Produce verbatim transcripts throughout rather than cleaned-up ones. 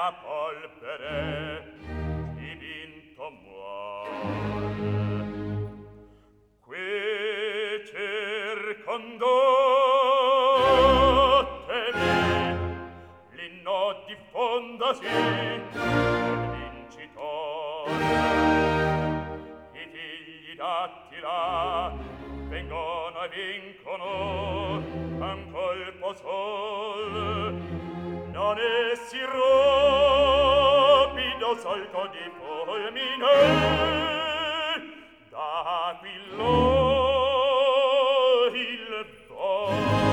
la polvere chi vinto muore. Qui circondottemi, l'inno diffondasi, il vincitore. I figli d'Attila vengono e vincono un colpo sol, non essi rapido salto di fulmine d'Aquilo il vol.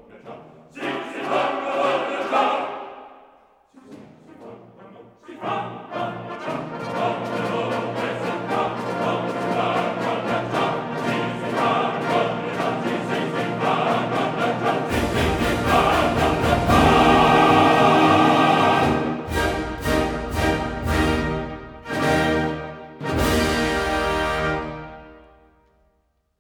Si fa